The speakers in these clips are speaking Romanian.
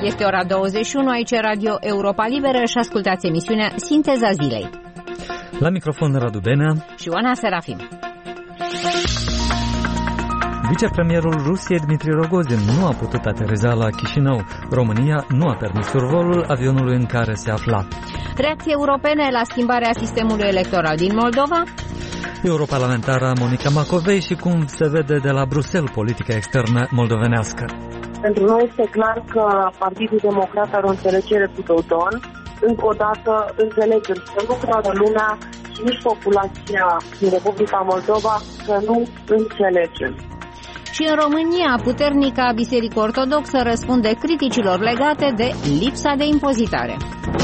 Este ora 21, aici Radio Europa Liberă și ascultați emisiunea Sinteza Zilei. La microfon Radu Benea și Oana Serafim. Vicepremierul Rusiei Dmitri Rogozin nu a putut ateriza la Chișinău. România nu a permis survolul avionului în care se afla. Reacții europene la schimbarea sistemului electoral din Moldova? Europarlamentara Monica Macovei și cum se vede de la Bruxelles politica externă moldovenească. Pentru noi este clar că Partidul Democrat are o înțelegere cu Dodon. Încă o dată înțelegem că nu toată lumea și nici populația din Republica Moldova că nu înțelegem. Și în România, puternica Biserică Ortodoxă răspunde criticilor legate de lipsa de impozitare.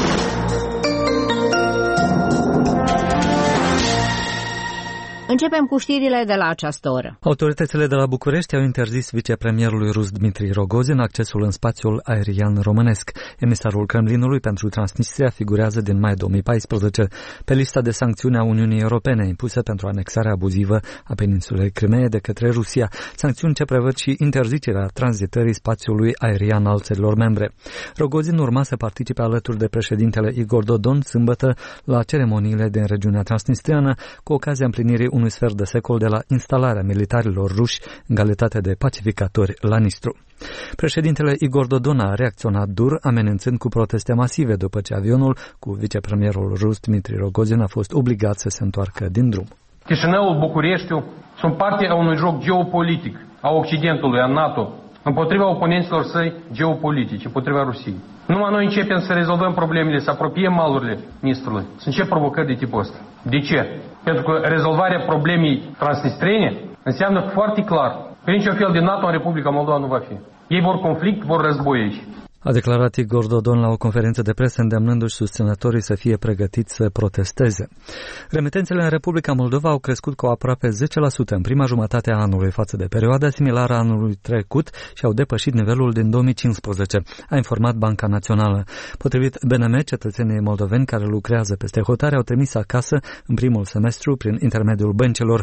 Începem cu știrile de la această oră. Autoritățile de la București au interzis vicepremierului rus Dmitri Rogozin accesul în spațiul aerian românesc. Emisarul Kremlinului pentru Transnistria figurează din mai 2014 pe lista de sancțiuni a Uniunii Europene impuse pentru anexarea abuzivă a peninsulei Crimeea de către Rusia, sancțiuni ce prevăd și interzicerea tranzitării spațiului aerian al țărilor membre. Rogozin urma să participe alături de președintele Igor Dodon sâmbătă la ceremoniile din regiunea transnistriană cu ocazia împlinirii unui sfert de secol de la instalarea militarilor ruși în calitate de pacificatori la Nistru. Președintele Igor Dodon a reacționat dur, amenințând cu proteste masive după ce avionul cu vicepremierul rus Dmitri Rogozin a fost obligat să se întoarcă din drum. Chișinăul, Bucureștiul sunt parte a unui joc geopolitic a Occidentului, a NATO, împotriva oponenților săi geopolitici, împotriva Rusiei. Numai noi începem să rezolvăm problemele, să apropiem malurile Nistrului. Să încep provocări de tipul ăsta. De ce? Pentru că rezolvarea problemei transnistrene înseamnă foarte clar că niciun fel de NATO în Republica Moldova nu va fi. Ei vor conflict, vor război aici. A declarat Igor Dodon la o conferință de presă îndemnându-și susținătorii să fie pregătiți să protesteze. Remitențele în Republica Moldova au crescut cu aproape 10% în prima jumătate a anului față de perioada similară a anului trecut și au depășit nivelul din 2015, a informat Banca Națională. Potrivit BNM, cetățenii moldoveni care lucrează peste hotare au trimis acasă în primul semestru, prin intermediul băncilor,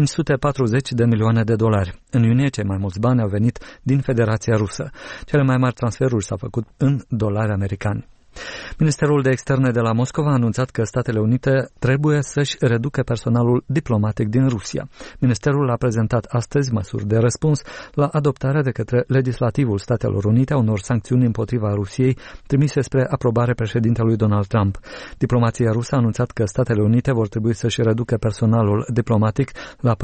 540 de milioane de dolari. În iunie, cei mai mulți bani au venit din Federația Rusă. Cele mai mari transferuri s-au făcut în dolari americani. Ministerul de Externe de la Moscova a anunțat că Statele Unite trebuie să-și reducă personalul diplomatic din Rusia. Ministerul a prezentat astăzi măsuri de răspuns la adoptarea de către legislativul Statelor Unite a unor sancțiuni împotriva Rusiei trimise spre aprobare președintelui Donald Trump. Diplomația rusă a anunțat că Statele Unite vor trebui să-și reducă personalul diplomatic la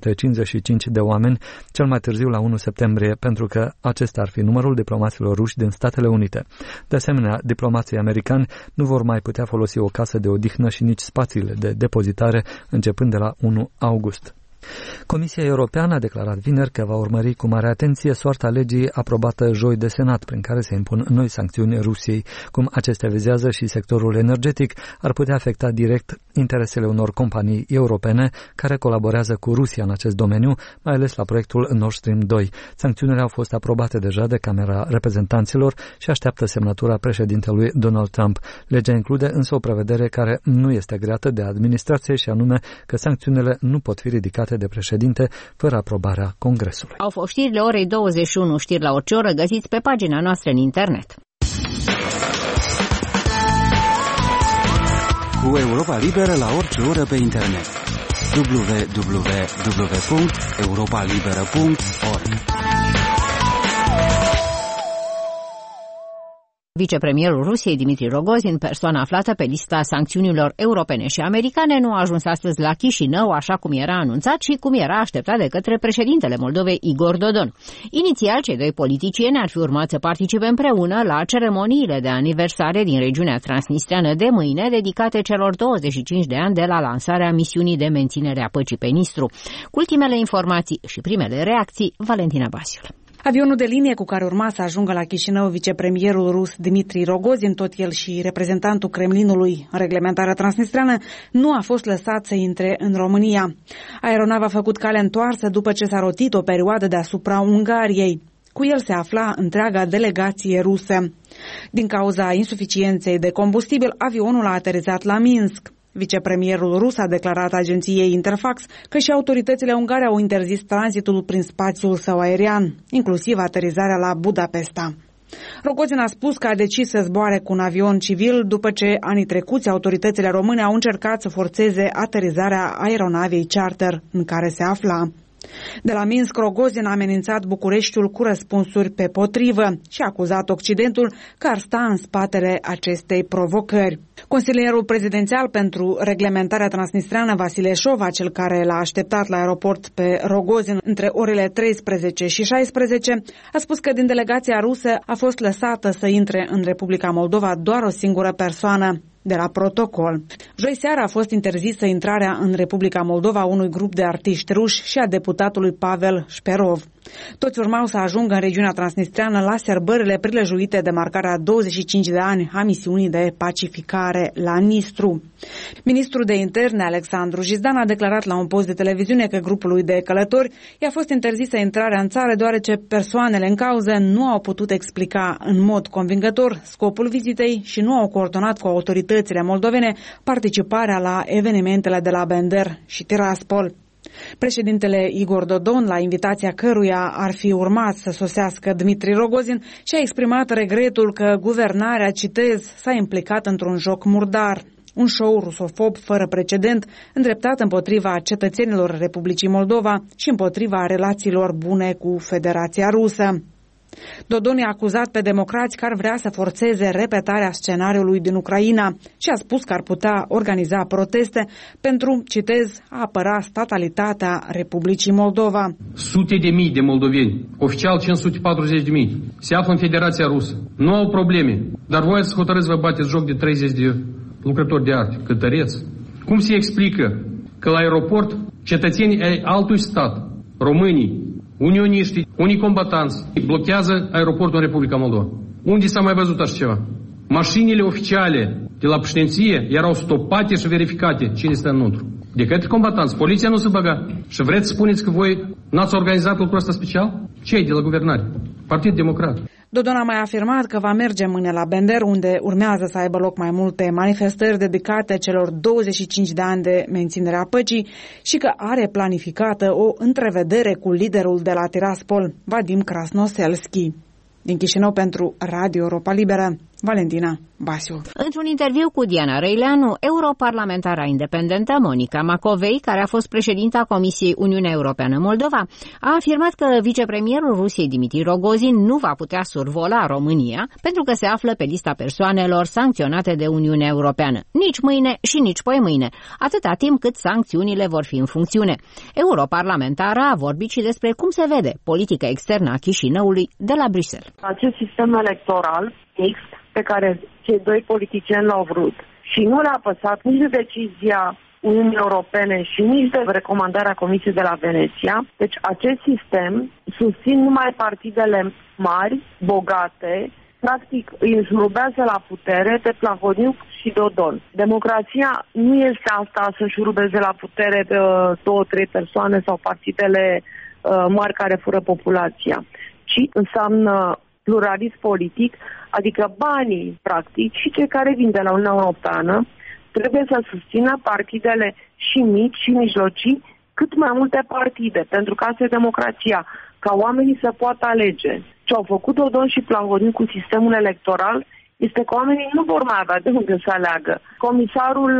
455 de oameni, cel mai târziu la 1 septembrie, pentru că acesta ar fi numărul diplomaților ruși din Statele Unite. De asemenea, diplomații americani nu vor mai putea folosi o casă de odihnă și nici spațiile de depozitare începând de la 1 august. Comisia Europeană a declarat vineri că va urmări cu mare atenție soarta legii aprobată joi de Senat, prin care se impun noi sancțiuni Rusiei. Cum acestea vizează și sectorul energetic, ar putea afecta direct interesele unor companii europene care colaborează cu Rusia în acest domeniu, mai ales la proiectul Nord Stream 2. Sancțiunile au fost aprobate deja de Camera Reprezentanților și așteaptă semnătura președintelui Donald Trump. Legea include însă o prevedere care nu este agreată de administrație și anume că sancțiunile nu pot fi ridicate de președinte fără aprobarea Congresului. Au fost știrile orei 21, știri la orice oră, găsiți pe pagina noastră în internet. Cu Europa Liberă la orice oră pe internet. www.europalibera.org. Vicepremierul Rusiei, Dmitri Rogozin, persoana aflată pe lista sancțiunilor europene și americane, nu a ajuns astăzi la Chișinău, așa cum era anunțat și cum era așteptat de către președintele Moldovei, Igor Dodon. Inițial, cei doi politicieni ar fi urmat să participe împreună la ceremoniile de aniversare din regiunea transnistriană de mâine, dedicate celor 25 de ani de la lansarea misiunii de menținere a păcii pe Nistru. Cu ultimele informații și primele reacții, Valentina Basiul. Avionul de linie cu care urma să ajungă la Chișinău vicepremierul rus Dmitri Rogozin, tot el și reprezentantul Kremlinului în reglementarea transnistreană, nu a fost lăsat să intre în România. Aeronava a făcut cale întoarsă după ce s-a rotit o perioadă deasupra Ungariei. Cu el se afla întreaga delegație rusă. Din cauza insuficienței de combustibil, avionul a aterizat la Minsk. Vicepremierul rus a declarat agenției Interfax că și autoritățile ungare au interzis tranzitul prin spațiul său aerian, inclusiv aterizarea la Budapesta. Rogozin a spus că a decis să zboare cu un avion civil după ce anii trecuți autoritățile române au încercat să forțeze aterizarea aeronavei charter în care se afla. De la Minsk, Rogozin a amenințat Bucureștiul cu răspunsuri pe potrivă și a acuzat Occidentul că ar sta în spatele acestei provocări. Consilierul prezidențial pentru reglementarea transnistreană, Vasile Șova, cel care l-a așteptat la aeroport pe Rogozin între orele 13 și 16, a spus că din delegația rusă a fost lăsată să intre în Republica Moldova doar o singură persoană de la protocol. Joi seara a fost interzisă intrarea în Republica Moldova unui grup de artiști ruși și a deputatului Pavel Șperov. Toți urmau să ajungă în regiunea transnistreană la sărbările prilejuite de marcarea 25 de ani a misiunii de pacificare la Nistru. Ministrul de Interne, Alexandru Jizdan, a declarat la un post de televiziune că grupului de călători i-a fost interzisă intrarea în țară deoarece persoanele în cauză nu au putut explica în mod convingător scopul vizitei și nu au coordonat cu autoritățile moldovene participarea la evenimentele de la Bender și Tiraspol. Președintele Igor Dodon, la invitația căruia ar fi urmat să sosească Dmitri Rogozin, și-a exprimat regretul că guvernarea, citez, s-a implicat într-un joc murdar. Un show rusofob fără precedent, îndreptat împotriva cetățenilor Republicii Moldova și împotriva relațiilor bune cu Federația Rusă. Dodon i-a acuzat pe democrați că ar vrea să forțeze repetarea scenariului din Ucraina și a spus că ar putea organiza proteste pentru, citez, a apăra statalitatea Republicii Moldova. Sute de mii de moldoveni, oficial 540 de mii, se află în Federația Rusă. Nu au probleme, dar voi să hotărâți vă bateți joc de 30 de lucrători de arte, cântăreți. Cum se explică că la aeroport cetățenii ai altui stat, românii, unioniștii, unii combatanți, blochează aeroportul în Republica Moldova? Unde s-a mai văzut așa ceva? Mașinile oficiale de la președinție erau stopate și verificate cine stă înăuntru. De către combatanți. Poliția nu se băga. Și vreți să spuneți că voi n-ați organizat lucrul ăsta special? Cei de la guvernare? Partid Democrat. Dodon a mai afirmat că va merge mâine la Bender, unde urmează să aibă loc mai multe manifestări dedicate celor 25 de ani de menținere a păcii și că are planificată o întrevedere cu liderul de la Tiraspol, Vadim Krasnoselski. Din Chișinău pentru Radio Europa Liberă, Valentina Basiu. Într-un interviu cu Diana Răileanu, europarlamentara independentă Monica Macovei, care a fost președinta Comisiei Uniunea Europeană Moldova, a afirmat că vicepremierul Rusiei Dmitri Rogozin nu va putea survola România pentru că se află pe lista persoanelor sancționate de Uniunea Europeană. Nici mâine și nici poimâine, atâta timp cât sancțiunile vor fi în funcțiune. Europarlamentara a vorbit și despre cum se vede politica externă a Chișinăului de la Bruxelles. Acest sistem electoral mixt pe care cei doi politicieni l-au vrut și nu le-a păsat nici de decizia Uniunii Europene și nici de recomandarea Comisiei de la Veneția. Deci acest sistem susțin numai partidele mari, bogate, practic îi înșurubează la putere pe Plahotniuc și Dodon. Democrația nu este asta să înșurubeze la putere pe 2-3 persoane sau partidele mari care fură populația, ci înseamnă pluralism politic, adică banii, practic, și cei care vin de la Uniunea Europeană trebuie să susțină partidele și mici și mijlocii, cât mai multe partide, pentru că asta e democrația, ca oamenii să poată alege. Ce au făcut Dodon și Plahotniuc cu sistemul electoral este că oamenii nu vor mai avea de unde să aleagă. Comisarul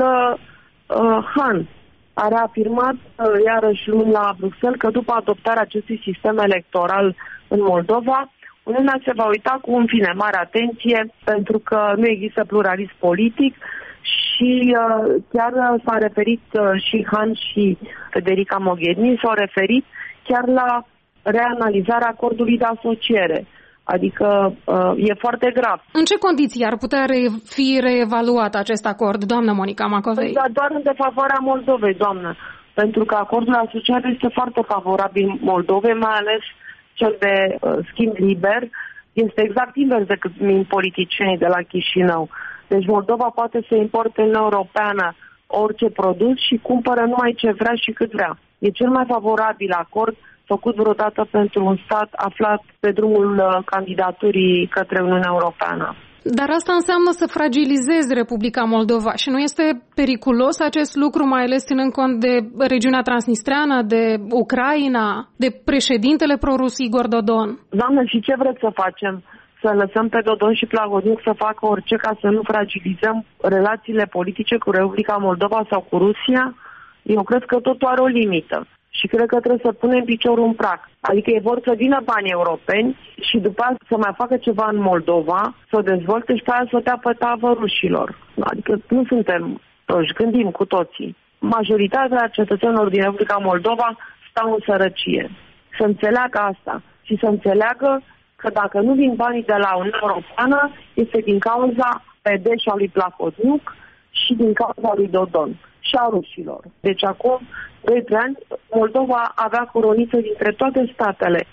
Han a reafirmat iarăși luni la Bruxelles că după adoptarea acestui sistem electoral în Moldova, Uniunea se va uita cu, în fine, mare atenție, pentru că nu există pluralism politic și chiar s-a referit și Han și Federica Mogherini, s-au referit chiar la reanalizarea acordului de asociere. Adică e foarte grav. În ce condiții ar putea fi reevaluat acest acord, doamnă Monica Macovei? Doar în defavoarea Moldovei, doamnă. Pentru că acordul de asociere este foarte favorabil Moldovei, mai ales cel de schimb liber, este exact invers decât min politicienii de la Chișinău. Deci Moldova poate să importe în Europeană orice produs și cumpără numai ce vrea și cât vrea. E cel mai favorabil acord făcut vreodată pentru un stat aflat pe drumul candidaturii către Uniunea Europeană. Dar asta înseamnă să fragilizezi Republica Moldova și nu este periculos acest lucru, mai ales ținând cont de regiunea transnistreană, de Ucraina, de președintele prorus Igor Dodon? Doamnă, și ce vreți să facem? să lăsăm pe Dodon și Plahotniuc să facă orice ca să nu fragilizăm relațiile politice cu Republica Moldova sau cu Rusia, eu cred că totul are o limită. Și cred că trebuie să punem piciorul în prag. Adică ei vor să vină bani europeni și după aceea să mai facă ceva în Moldova, să o dezvolte și pe aia să o dea pe tavă rușilor. Adică nu suntem proști, gândim cu toții. Majoritatea cetățenilor din Republica Moldova stau în sărăcie. Să înțeleagă asta și să înțeleagă că dacă nu vin banii de la Uniunea Europeană, este din cauza PD și a lui Plahotniuc și din cauza lui Dodon și a rușilor. Deci acum 2-3 ani, Moldova avea coroniță dintre toate statele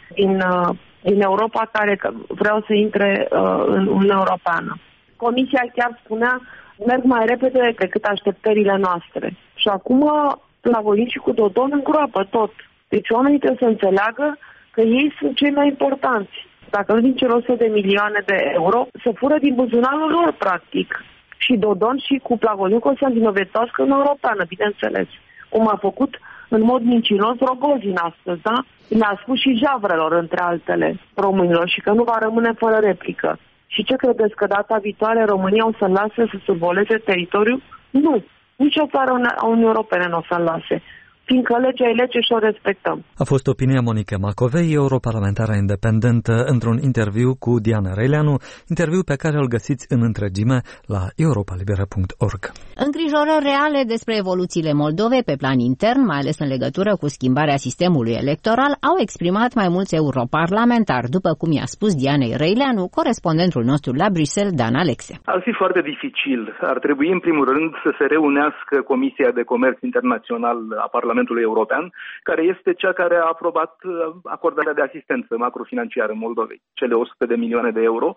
din Europa care vreau să intre în Uniunea Europeană. Comisia chiar spunea, merg mai repede decât așteptările noastre. Și acum, Plahotniuc și cu Dodon îngroapă tot. Deci oamenii trebuie să înțeleagă că ei sunt cei mai importanți. Dacă nu din cele 100 de milioane de euro, se fură din buzunarul lor, practic. Și Dodon și cu Plahotniuc o să învinovățească în Europeană, bineînțeles. Cum a făcut în mod mincinos Rogozin astăzi, da? Le-a spus și javrelor, între altele, românilor, și că nu va rămâne fără replică. Și ce credeți, că data viitoare România o să-l lase să survoleze teritoriul? Nu. Nici o țară a Uniunii Europene nu o să-l lase. Fiindcă legea e lege și o respectăm. A fost opinia Monica Macovei, europarlamentară independentă, într-un interviu cu Diana Reileanu, interviu pe care îl găsiți în întregime la europalibera.org. Îngrijorări reale despre evoluțiile Moldovei pe plan intern, mai ales în legătură cu schimbarea sistemului electoral, au exprimat mai mulți europarlamentari, după cum i-a spus Dianei Reileanu, corespondentul nostru la Bruxelles, Dan Alexe. Ar fi foarte dificil. Ar trebui, în primul rând, să se reunească Comisia de Comerț Internațional a Parlamentului European, care este cea care a aprobat acordarea de asistență macrofinanciară Moldovei, cele 100 de milioane de euro,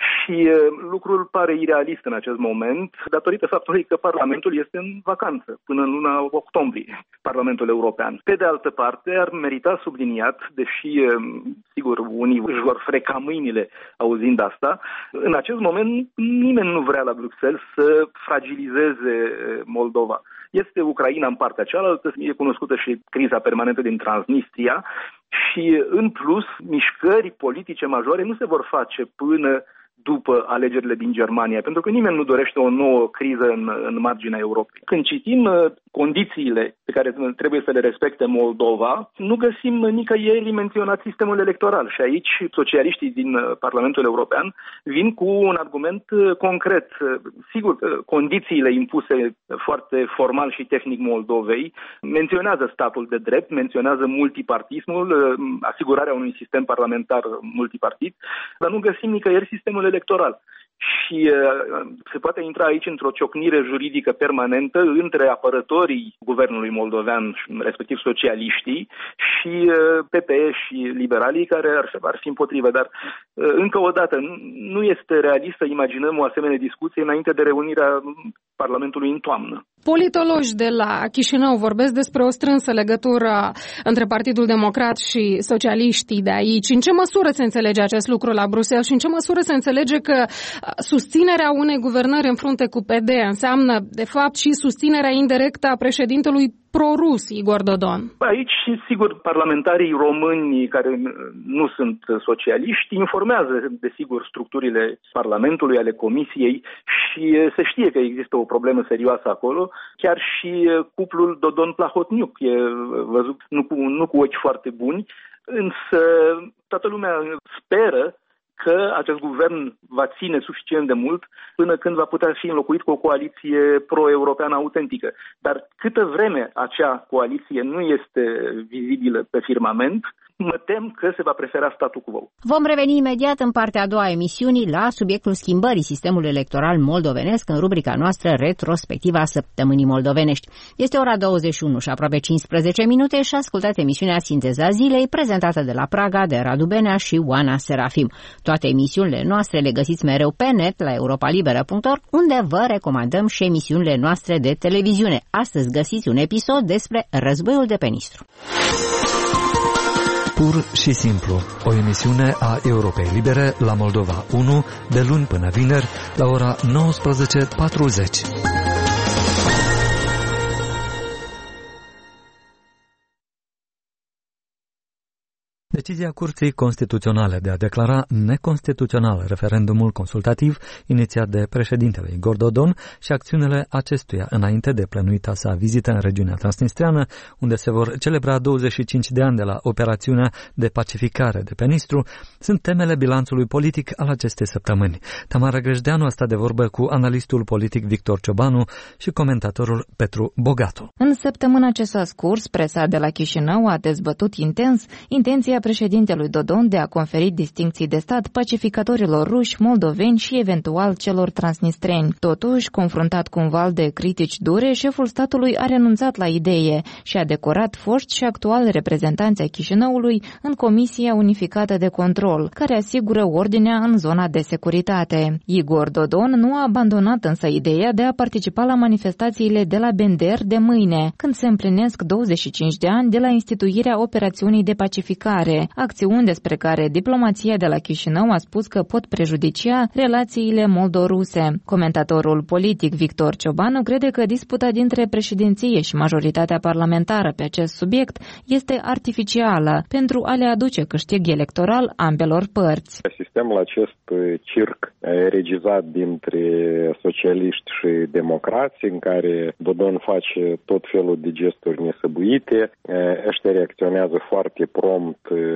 și lucrul pare irealist în acest moment, datorită faptului că Parlamentul este în vacanță până în luna octombrie, Parlamentul European. Pe de altă parte, ar merita subliniat, deși, sigur, unii își vor freca mâinile auzind asta, în acest moment nimeni nu vrea la Bruxelles să fragilizeze Moldova. Este Ucraina în partea cealaltă, e cunoscută și criza permanentă din Transnistria și, în plus, mișcări politice majore nu se vor face până după alegerile din Germania, pentru că nimeni nu dorește o nouă criză în marginea Europei. Când citim condițiile pe care trebuie să le respecte Moldova, nu găsim nicăieri menționat sistemul electoral și aici socialiștii din Parlamentul European vin cu un argument concret. Sigur, condițiile impuse foarte formal și tehnic Moldovei menționează statul de drept, menționează multipartismul, asigurarea unui sistem parlamentar multipartit, dar nu găsim nicăieri sistemul electoral. Și se poate intra aici într-o ciocnire juridică permanentă între apărătorii guvernului moldovean, respectiv socialiștii, și PPE și liberalii care ar fi împotrivă. Dar, încă o dată, nu este realist să imaginăm o asemenea discuție înainte de reunirea Parlamentului în toamnă. Politologi de la Chișinău vorbesc despre o strânsă legătură între Partidul Democrat și socialiștii de aici. În ce măsură se înțelege acest lucru la Bruxelles și în ce măsură se înțelege că susținerea unei guvernări în frunte cu PD înseamnă, de fapt, și susținerea indirectă a președintelui pro-rus, Igor Dodon? Aici, sigur, parlamentarii români care nu sunt socialiști informează, desigur, structurile Parlamentului, ale Comisiei și se știe că există o problemă serioasă acolo. Chiar și cuplul Dodon-Plahotniuc e văzut nu cu ochi foarte buni, însă toată lumea speră că acest guvern va ține suficient de mult până când va putea fi înlocuit cu o coaliție pro-europeană autentică. Dar câtă vreme acea coaliție nu este vizibilă pe firmament, mă tem că se va prefera statul quo. Vom reveni imediat în partea a doua a emisiunii la subiectul schimbării sistemului electoral moldovenesc în rubrica noastră Retrospectiva Săptămânii Moldovenești. Este ora 21 și aproape 15 minute și ascultați emisiunea Sinteza Zilei, prezentată de la Praga de Radu Benea și Oana Serafim. Toate emisiunile noastre le găsiți mereu pe net la europalibera.org, unde vă recomandăm și emisiunile noastre de televiziune. Astăzi găsiți un episod despre războiul de pe Nistru. Pur și simplu, o emisiune a Europei Libere la Moldova 1, de luni până vineri, la ora 19:40. Decizia Curții Constituționale de a declara neconstituțional referendumul consultativ inițiat de președintele Igor Dodon și acțiunile acestuia înainte de plănuita sa vizită în regiunea transnistreană, unde se vor celebra 25 de ani de la operațiunea de pacificare de pe Nistru, sunt temele bilanțului politic al acestei săptămâni. Tamara Grejdeanu a stat de vorbă cu analistul politic Victor Ciobanu și comentatorul Petru Bogatu. În săptămâna ce s-a scurs, presa de la Chișinău a dezbătut intens intenția președintelui Dodon de a conferi distincții de stat pacificatorilor ruși, moldoveni și eventual celor transnistreni. Totuși, confruntat cu un val de critici dure, șeful statului a renunțat la idee și a decorat foști și actuali reprezentanți ai Chișinăului în Comisia Unificată de Control, care asigură ordinea în zona de securitate. Igor Dodon nu a abandonat însă ideea de a participa la manifestațiile de la Bender de mâine, când se împlinesc 25 de ani de la instituirea operațiunii de pacificare, acțiuni despre care diplomația de la Chișinău a spus că pot prejudicia relațiile moldo-ruse. Comentatorul politic Victor Ciobanu crede că disputa dintre președinție și majoritatea parlamentară pe acest subiect este artificială pentru a le aduce câștig electoral ambelor părți. Asistăm la acest circ regizat dintre socialiști și democrați, în care Dodon face tot felul de gesturi nesăbuite, ăștia reacționează foarte prompt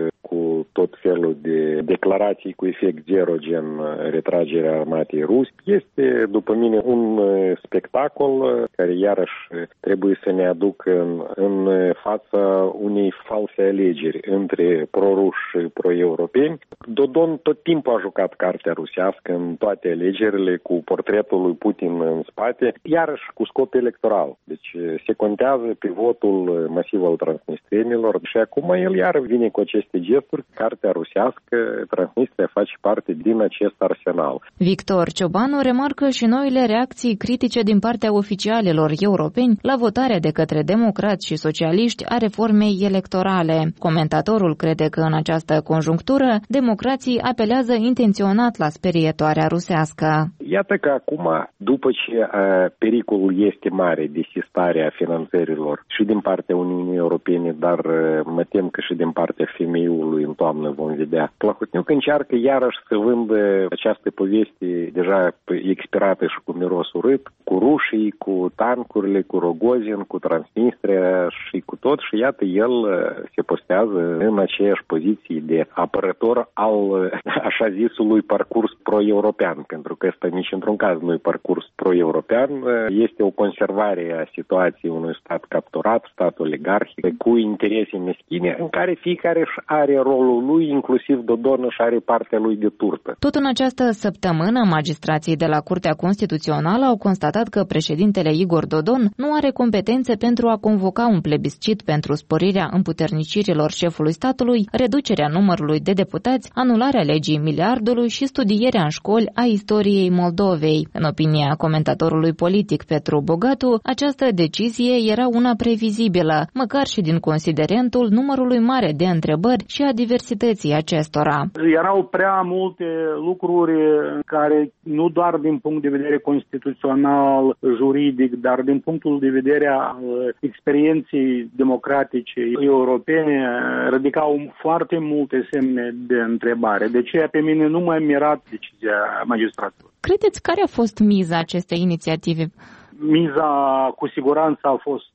cu tot felul de declarații cu efect zero, gen retragerea armatei ruse. Este, după mine, un spectacol care iarăși trebuie să ne aducă în fața unei false alegeri între pro-ruși și pro-europeni. Dodon tot timpul a jucat cartea rusească în toate alegerile, cu portretul lui Putin în spate, iarăși cu scop electoral. Deci se contează pe votul masiv al transnistrenilor și acum el iar vine cu aceste gesturi. Cartea rusească, Transnistria face parte din acest arsenal. Victor Ciobanu remarcă și noile reacții critice din partea oficialilor europeni la votarea de către democrați și socialiști a reformei electorale. Comentatorul crede că în această conjunctură democrații apelează intenționat la sperietoarea rusească. Iată că acum, după ce pericolul este mare de sistarea finanțărilor și din partea Uniunii Europene, dar mă tem că și din partea femeiului în toamnă vom vedea, Plahotniuc încearcă iarăși să vândă această poveste deja expirată și cu miros urât, cu rușii, cu tancurile, cu Rogozin, cu Transnistria și cu tot, și iată el se postează în aceeași poziție de apărător al așa zisului parcurs pro-european, pentru că ăsta nici într-un caz nu e parcurs pro-european, este o conservare a situației unui stat capturat, stat oligarhic, cu interese meschine, în care fiecare își are rolul lui, inclusiv Dodon își are partea lui de turtă. Tot în această săptămână, magistrații de la Curtea Constituțională au constatat că președintele Igor Dodon nu are competențe pentru a convoca un plebiscit pentru sporirea împuternicirilor șefului statului, reducerea numărului de deputați, anularea legii miliardului și studierea în școli a istoriei Moldovei. În opinia comentatorului politic Petru Bogatu, această decizie era una previzibilă, măcar și din considerentul numărului mare de întrebări și a diversității acestora. Erau prea multe lucruri care, nu doar din punct de vedere constituțional, juridic, dar din punctul de vedere al experienței democratice europene, ridicau foarte multe semne de întrebare. De aceea pe mine nu m-a mirat decizia magistraturii. Credeți care a fost miza acestei inițiative? Miza, cu siguranță, a fost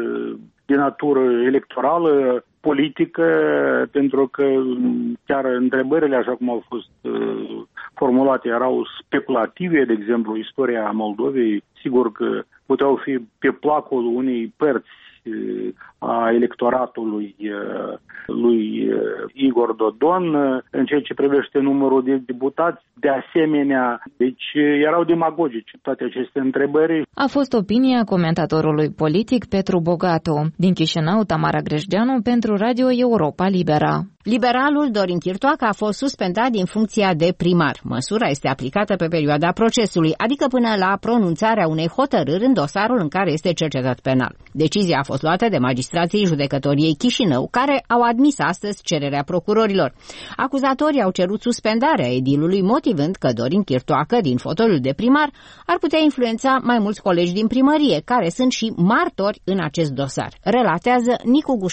de natură electorală, politică, pentru că chiar întrebările, așa cum au fost formulate, erau speculative, de exemplu, istoria Moldovei, sigur că puteau fi pe placul unei părți a electoratului lui Igor Dodon, în ceea ce privește numărul de deputați, de asemenea, deci erau demagogice toate aceste întrebări. A fost opinia comentatorului politic Petru Bogatu. Din Chișinău, Tamara Grejdeanu pentru Radio Europa Libera. Liberalul Dorin Chirtoacă a fost suspendat din funcția de primar. Măsura este aplicată pe perioada procesului, adică până la pronunțarea unei hotărâri în dosarul în care este cercetat penal. Decizia a fost luată de magistrații judecătoriei Chișinău, care au admis astăzi cererea procurorilor. Acuzatorii au cerut suspendarea edilului, motivând că Dorin Chirtoacă, din fotoliul de primar, ar putea influența mai mulți colegi din primărie, care sunt și martori în acest dosar, relatează Nicu Gușan.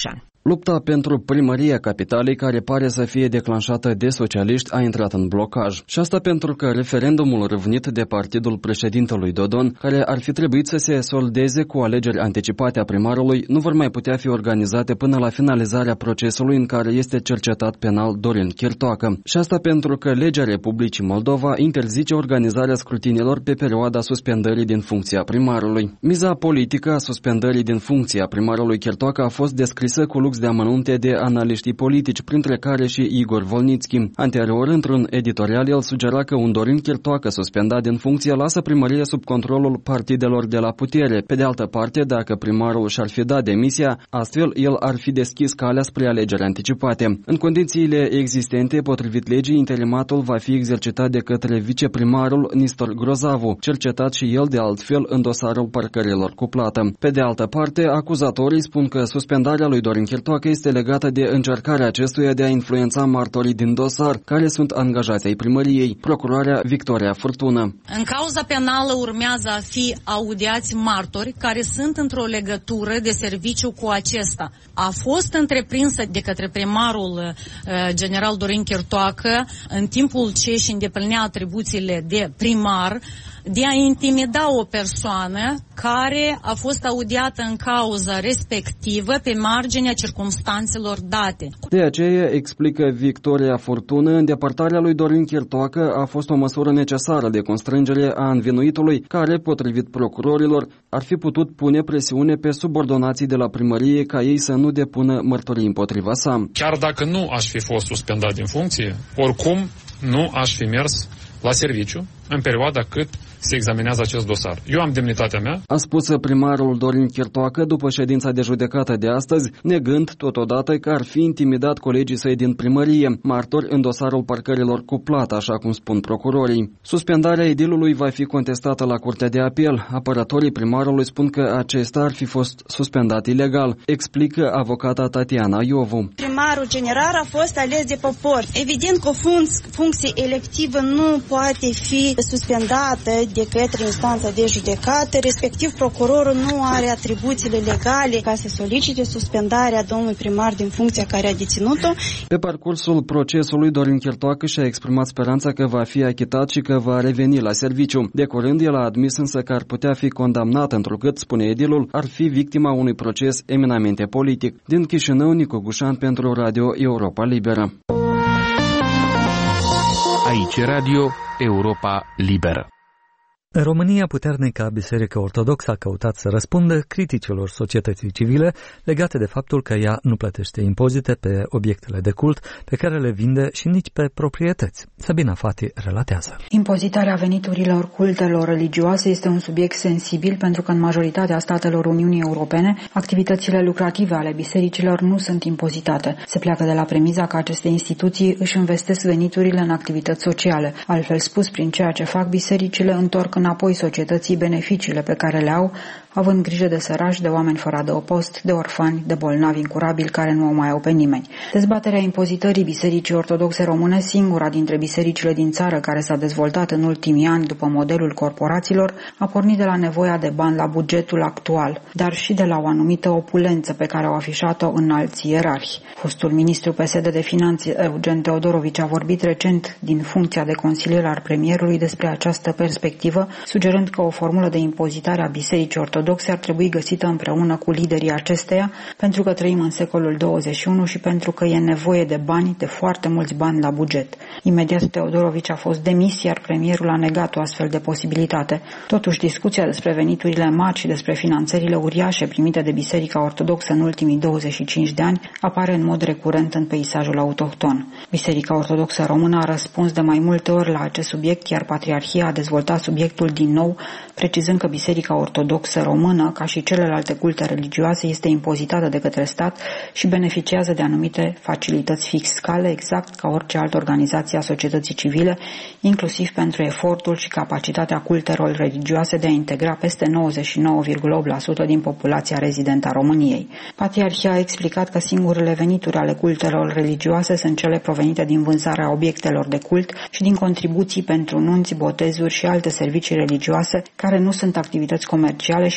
Lupta pentru primăria capitalei, care pare să fie declanșată de socialiști, a intrat în blocaj. Și asta pentru că referendumul râvnit de partidul președintelui Dodon, care ar fi trebuit să se soldeze cu alegeri anticipate a primarului, nu vor mai putea fi organizate până la finalizarea procesului în care este cercetat penal Dorin Chirtoacă. Și asta pentru că legea Republicii Moldova interzice organizarea scrutinilor pe perioada suspendării din funcția primarului. Miza politică a suspendării din funcția primarului Chirtoacă a fost descrisă cu lux de amănunte de analiștii politici, printre care și Igor Volnitski. Anterior, într-un editorial, el sugera că un Dorin Chirtoacă suspendat din funcție lasă primăria sub controlul partidelor de la putere. Pe de altă parte, dacă primarul și-ar fi dat demisia, astfel el ar fi deschis calea spre alegeri anticipate. În condițiile existente, potrivit legii, interimatul va fi exercitat de către viceprimarul Nistor Grozavu, cercetat și el de altfel în dosarul parcărilor cu plată. Pe de altă parte, acuzatorii spun că suspendarea lui Dorin Chirtoacă este legată de încercarea acestuia de a influența martorii din dosar, care sunt angajați ai primăriei, procuroarea Victoria Furtună. În cauza penală urmează a fi audiați martori care sunt într-o legătură de serviciu cu acesta. A fost întreprinsă de către primarul general Dorin Chirtoacă în timpul ce își îndeplinea atribuțiile de primar de a intimida o persoană care a fost audiată în cauza respectivă pe marginea circumstanțelor date. De aceea, explică Victoria Furtună, îndepărtarea lui Dorin Chirtoacă a fost o măsură necesară de constrângere a învinuitului, care, potrivit procurorilor, ar fi putut pune presiune pe subordonații de la primărie ca ei să nu depună mărturii împotriva sa. Chiar dacă nu aș fi fost suspendat din funcție, oricum nu aș fi mers la serviciu în perioada cât se examinează acest dosar. Eu am demnitatea mea. A spus primarul Dorin Chirtoacă după ședința de judecată de astăzi, negând totodată că ar fi intimidat colegii săi din primărie, martori în dosarul parcărilor cu plată, așa cum spun procurorii. Suspendarea edilului va fi contestată la Curtea de Apel. Apărătorii primarului spun că acesta ar fi fost suspendat ilegal, explică avocata Tatiana Iovu. Primarul general a fost ales de popor. Evident că o funcție electivă nu poate fi suspendată de către instanța de judecată, respectiv procurorul nu are atribuțiile legale ca să solicite suspendarea domnului primar din funcția care a deținut-o. Pe parcursul procesului, Dorin Chirtoacă și-a exprimat speranța că va fi achitat și că va reveni la serviciu. De curând, el a admis însă că ar putea fi condamnat, întrucât, spune edilul, ar fi victima unui proces eminamente politic. Din Chișinău, Nicu Gușan pentru Radio Europa Liberă. Aici Radio Europa Liberă. În România, puternica Biserică Ortodoxă a căutat să răspundă criticilor societății civile legate de faptul că ea nu plătește impozite pe obiectele de cult pe care le vinde și nici pe proprietăți. Sabina Fati relatează. Impozitarea veniturilor cultelor religioase este un subiect sensibil pentru că în majoritatea statelor Uniunii Europene activitățile lucrative ale bisericilor nu sunt impozitate. Se pleacă de la premiza că aceste instituții își investesc veniturile în activități sociale. Altfel spus, prin ceea ce fac, bisericile întorc înapoi societății beneficiile pe care le au, având grijă de sărași, de oameni fără adăpost, de orfani, de bolnavi incurabili care nu o mai au pe nimeni. Dezbaterea impozitării Bisericii Ortodoxe Române, singura dintre bisericile din țară care s-a dezvoltat în ultimii ani după modelul corporațiilor, a pornit de la nevoia de bani la bugetul actual, dar și de la o anumită opulență pe care au afișat-o înalții ierarhi. Fostul ministru PSD de Finanțe, Eugen Teodorovici, a vorbit recent din funcția de consilier al premierului despre această perspectivă, sugerând că o formulă de impozitare a Bisericii Ortodoxe ar trebui găsită împreună cu liderii acesteia, pentru că trăim în secolul 21 și pentru că e nevoie de bani, de foarte mulți bani la buget. Imediat Teodorovici a fost demis, iar premierul a negat o astfel de posibilitate. Totuși, discuția despre veniturile mari și despre finanțările uriașe primite de Biserica Ortodoxă în ultimii 25 de ani apare în mod recurent în peisajul autohton. Biserica Ortodoxă Română a răspuns de mai multe ori la acest subiect, iar Patriarhia a dezvoltat subiectul din nou, precizând că Biserica Ortodoxă Română, ca și celelalte culte religioase, este impozitată de către stat și beneficiază de anumite facilități fiscale, exact ca orice altă organizație a societății civile, inclusiv pentru efortul și capacitatea cultelor religioase de a integra peste 99,8% din populația rezidentă a României. Patriarhia a explicat că singurele venituri ale cultelor religioase sunt cele provenite din vânzarea obiectelor de cult și din contribuții pentru nunți, botezuri și alte servicii religioase care nu sunt activități comerciale și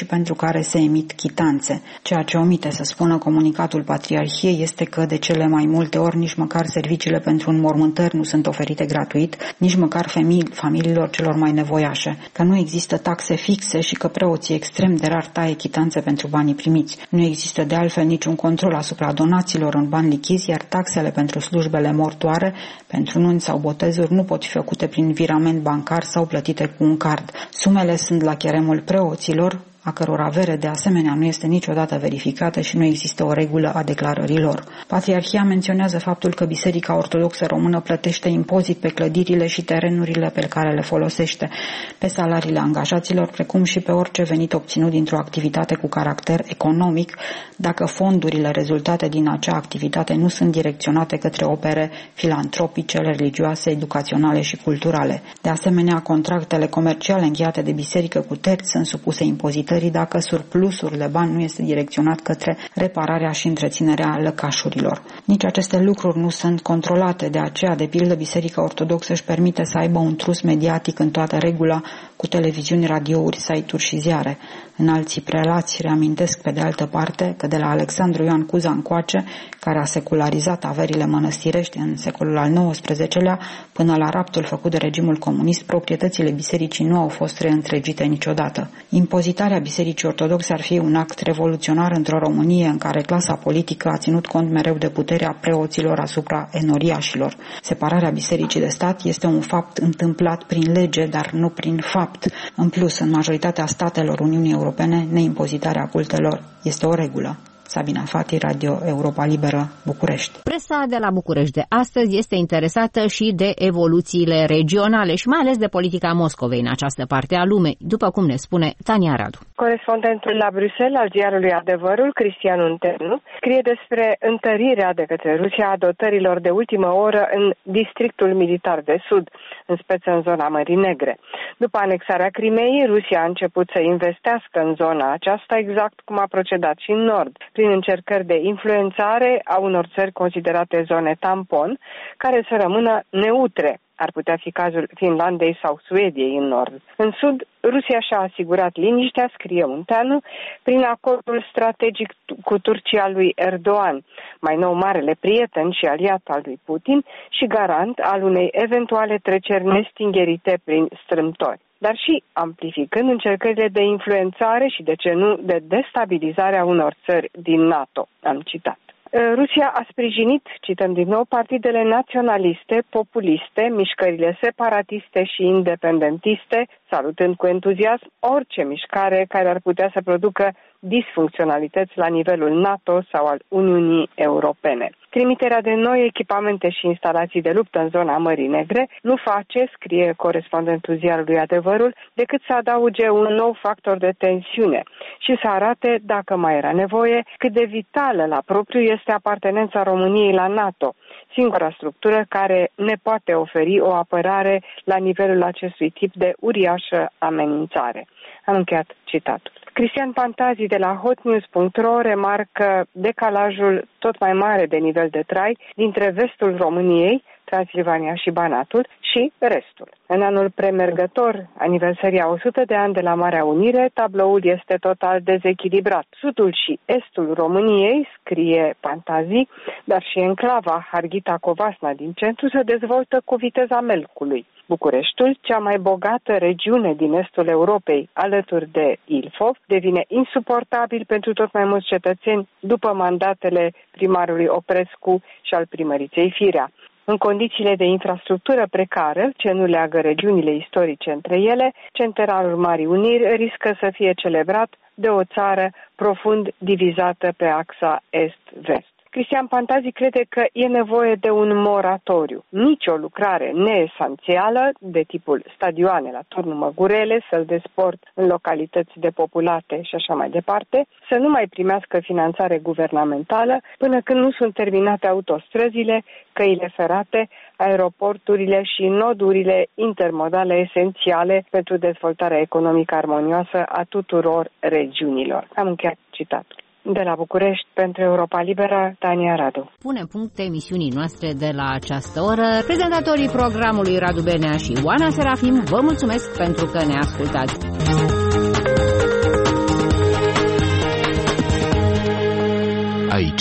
și pentru care se emit chitanțe. Ceea ce omite să spună comunicatul Patriarhiei este că de cele mai multe ori nici măcar serviciile pentru înmormântări nu sunt oferite gratuit, nici măcar familiilor celor mai nevoiașe, că nu există taxe fixe și că preoții extrem de rar taie chitanțe pentru banii primiți. Nu există de altfel niciun control asupra donațiilor în bani lichizi, iar taxele pentru slujbele mortoare, pentru nunți sau botezuri nu pot fi făcute prin virament bancar sau plătite cu un card. Sumele sunt la cheremul preoților, a căror avere de asemenea nu este niciodată verificată și nu există o regulă a declarărilor. Patriarhia menționează faptul că Biserica Ortodoxă Română plătește impozit pe clădirile și terenurile pe care le folosește, pe salariile angajaților, precum și pe orice venit obținut dintr-o activitate cu caracter economic, dacă fondurile rezultate din acea activitate nu sunt direcționate către opere filantropice, religioase, educaționale și culturale. De asemenea, contractele comerciale încheiate de biserică cu terți sunt supuse impozitării dacă surplusul de bani nu este direcționat către repararea și întreținerea lăcașurilor. Nici aceste lucruri nu sunt controlate, de aceea, de pildă, Biserica Ortodoxă își permite să aibă un trus mediatic în toată regula, cu televiziuni, radiouri, site-uri și ziare. Înalții prelați reamintesc pe de altă parte că de la Alexandru Ioan Cuza încoace, care a secularizat averile mănăstirești în secolul al XIX-lea, până la raptul făcut de regimul comunist, proprietățile bisericii nu au fost reîntregite niciodată. Impozitarea Bisericii Ortodoxe ar fi un act revoluționar într-o Românie în care clasa politică a ținut cont mereu de puterea preoților asupra enoriașilor. Separarea bisericii de stat este un fapt întâmplat prin lege, dar nu prin fapt. În plus, în majoritatea statelor Uniunii Europene, neimpozitarea cultelor este o regulă. Sabina Fati, Radio Europa Liberă, București. Presa de la București de astăzi este interesată și de evoluțiile regionale și mai ales de politica Moscovei în această parte a lumii, după cum ne spune Tania Radu. Corespondentul la Bruxelles al ziarului Adevărul, Cristian Untenu, scrie despre întărirea de către Rusia a dotărilor de ultimă oră în districtul militar de sud, în speță în zona Mării Negre. După anexarea Crimeei, Rusia a început să investească în zona aceasta exact cum a procedat și în nord, prin încercări de influențare a unor țări considerate zone tampon, care să rămână neutre. Ar putea fi cazul Finlandei sau Suediei în nord. În sud, Rusia și-a asigurat liniștea, scrie Munteanu, prin acordul strategic cu Turcia lui Erdogan, mai nou marele prieten și aliat al lui Putin și garant al unei eventuale treceri nestingerite prin strâmtori, dar și amplificând încercările de influențare și, de ce nu, de destabilizare a unor țări din NATO, am citat. Rusia a sprijinit, cităm din nou, partidele naționaliste, populiste, mișcările separatiste și independentiste, salutând cu entuziasm orice mișcare care ar putea să producă disfuncționalități la nivelul NATO sau al Uniunii Europene. Trimiterea de noi echipamente și instalații de luptă în zona Mării Negre nu face, scrie corespondentul ziarului Adevărul, decât să adauge un nou factor de tensiune și să arate, dacă mai era nevoie, cât de vitală la propriu este apartenența României la NATO, singura structură care ne poate oferi o apărare la nivelul acestui tip de uriașă amenințare. Am încheiat citatul. Cristian Pantazi de la hotnews.ro remarcă decalajul tot mai mare de nivel de trai dintre vestul României, Transilvania și Banatul și restul. În anul premergător, aniversării a 100 de ani de la Marea Unire, tabloul este total dezechilibrat. Sudul și estul României, scrie Pantazi, dar și enclava Harghita Covasna din centru se dezvoltă cu viteza melcului. Bucureștiul, cea mai bogată regiune din estul Europei, alături de Ilfov, devine insuportabil pentru tot mai mulți cetățeni după mandatele primarului Oprescu și al primăriței Firea. În condițiile de infrastructură precară, ce nu leagă regiunile istorice între ele, centralul Marii Uniri riscă să fie celebrat de o țară profund divizată pe axa est-vest. Cristian Pantazi crede că e nevoie de un moratoriu. Nici o lucrare neesențială, de tipul stadioane la turnul Măgurele, săli de sport în localități depopulate și așa mai departe, să nu mai primească finanțare guvernamentală până când nu sunt terminate autostrăzile, căile ferate, aeroporturile și nodurile intermodale esențiale pentru dezvoltarea economică armonioasă a tuturor regiunilor. Am încheiat citatul. De la București, pentru Europa Liberă, Tania Radu. Punem punct emisiunii noastre de la această oră. Prezentatorii programului Radu Benea și Oana Serafim vă mulțumesc pentru că ne ascultați.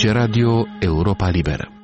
Aici Radio Europa Liberă.